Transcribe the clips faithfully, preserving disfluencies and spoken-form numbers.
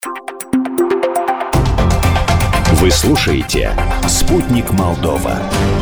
Вы слушаете «Спутник Молдова».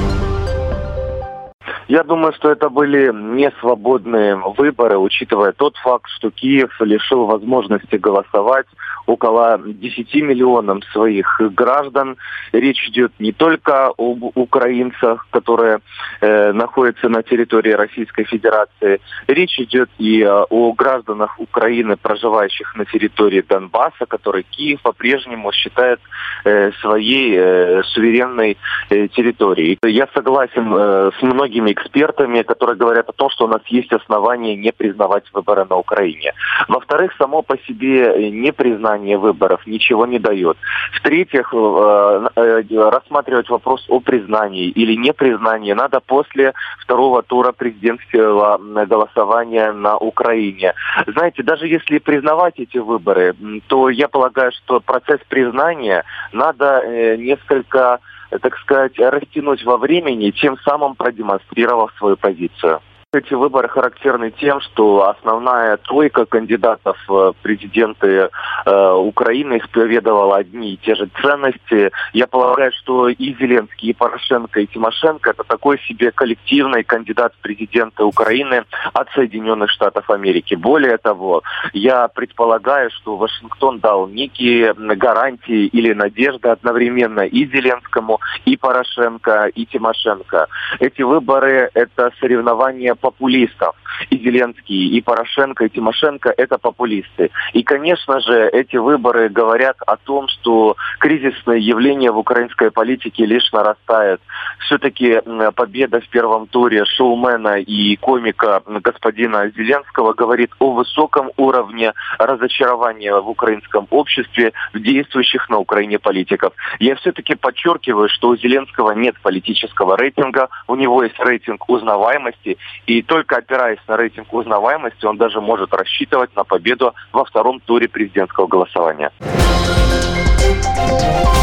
Я думаю, что это были несвободные выборы, учитывая тот факт, что Киев лишил возможности голосовать около десяти миллионам своих граждан. Речь идет не только об украинцах, которые э, находятся на территории Российской Федерации. Речь идет и э, о гражданах Украины, проживающих на территории Донбасса, которые Киев по-прежнему считает э, своей э, суверенной э, территорией. Я согласен э, с многими экспертами, которые говорят о том, что у нас есть основания не признавать выборы на Украине. Во-вторых, само по себе непризнание выборов ничего не дает. В-третьих, рассматривать вопрос о признании или непризнании надо после второго тура президентского голосования на Украине. Знаете, даже если признавать эти выборы, то я полагаю, что процесс признания надо несколько, так сказать, растянуть во времени, тем самым продемонстрировав свою позицию. Эти выборы характерны тем, что основная тройка кандидатов в президенты э, Украины исповедовала одни и те же ценности. Я полагаю, что и Зеленский, и Порошенко, и Тимошенко – это такой себе коллективный кандидат в президенты Украины от Соединенных Штатов Америки. Более того, я предполагаю, что Вашингтон дал некие гарантии или надежды одновременно и Зеленскому, и Порошенко, и Тимошенко. Эти выборы – это соревнования популистов. И Зеленский, и Порошенко, и Тимошенко – это популисты. И, конечно же, эти выборы говорят о том, что кризисное явление в украинской политике лишь нарастает. Все-таки победа в первом туре шоумена и комика господина Зеленского говорит о высоком уровне разочарования в украинском обществе, в действующих на Украине политиков. Я все-таки подчеркиваю, что у Зеленского нет политического рейтинга, у него есть рейтинг узнаваемости, и только опираясь на рейтинг узнаваемости, он даже может рассчитывать на победу во втором туре президентского голосования.